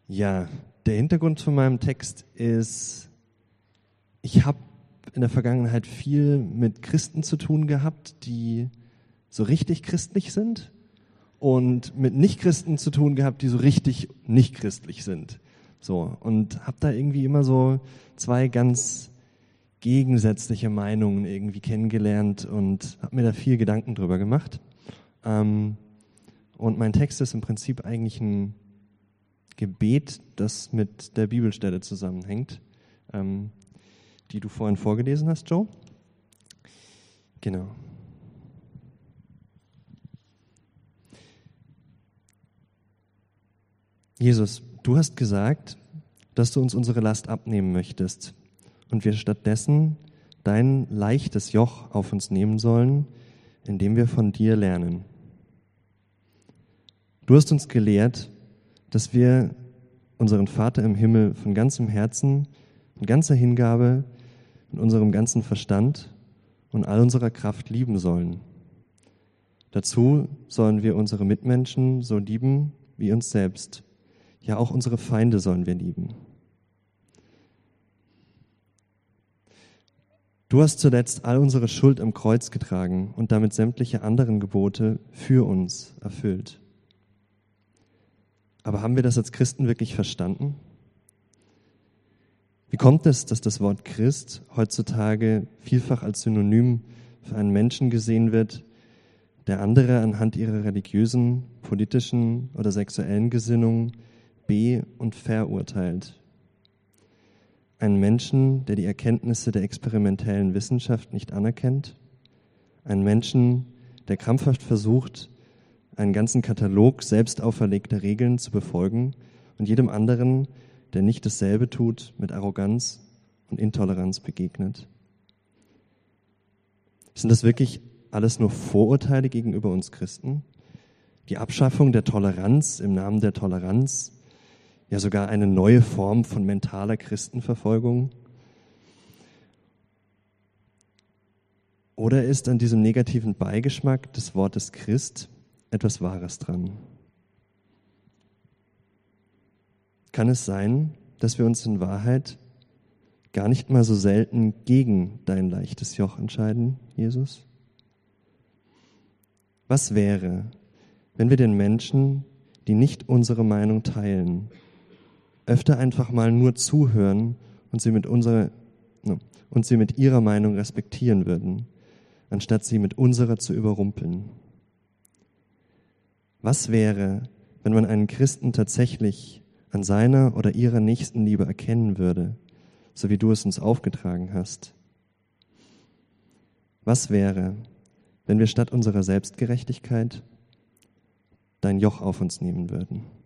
Ja, der Hintergrund von meinem Text ist, ich habe in der Vergangenheit viel mit Christen zu tun gehabt, die so richtig christlich sind und mit Nichtchristen zu tun gehabt, die so richtig nicht christlich sind. So, und habe da irgendwie immer so zwei ganz gegensätzliche Meinungen irgendwie kennengelernt und habe mir da viel Gedanken drüber gemacht. Und mein Text ist im Prinzip eigentlich ein Gebet, das mit der Bibelstelle zusammenhängt, die du vorhin vorgelesen hast, Joe. Genau. Jesus, du hast gesagt, dass du uns unsere Last abnehmen möchtest und wir stattdessen dein leichtes Joch auf uns nehmen sollen, indem wir von dir lernen. Du hast uns gelehrt, dass wir unseren Vater im Himmel von ganzem Herzen, mit ganzer Hingabe, mit unserem ganzen Verstand und all unserer Kraft lieben sollen. Dazu sollen wir unsere Mitmenschen so lieben wie uns selbst. Ja, auch unsere Feinde sollen wir lieben. Du hast zuletzt all unsere Schuld am Kreuz getragen und damit sämtliche anderen Gebote für uns erfüllt. Aber haben wir das als Christen wirklich verstanden? Wie kommt es, dass das Wort Christ heutzutage vielfach als Synonym für einen Menschen gesehen wird, der andere anhand ihrer religiösen, politischen oder sexuellen Gesinnung be- und verurteilt? Einen Menschen, der die Erkenntnisse der experimentellen Wissenschaft nicht anerkennt? Einen Menschen, der krampfhaft versucht, einen ganzen Katalog selbst auferlegter Regeln zu befolgen und jedem anderen, der nicht dasselbe tut, mit Arroganz und Intoleranz begegnet? Sind das wirklich alles nur Vorurteile gegenüber uns Christen? Die Abschaffung der Toleranz im Namen der Toleranz? Ja, sogar eine neue Form von mentaler Christenverfolgung? Oder ist an diesem negativen Beigeschmack des Wortes Christ etwas Wahres dran? Kann es sein, dass wir uns in Wahrheit gar nicht mal so selten gegen dein leichtes Joch entscheiden, Jesus? Was wäre, wenn wir den Menschen, die nicht unsere Meinung teilen, öfter einfach mal nur zuhören und sie mit ihrer Meinung respektieren würden, anstatt sie mit unserer zu überrumpeln? Was wäre, wenn man einen Christen tatsächlich an seiner oder ihrer Nächstenliebe erkennen würde, so wie du es uns aufgetragen hast? Was wäre, wenn wir statt unserer Selbstgerechtigkeit dein Joch auf uns nehmen würden?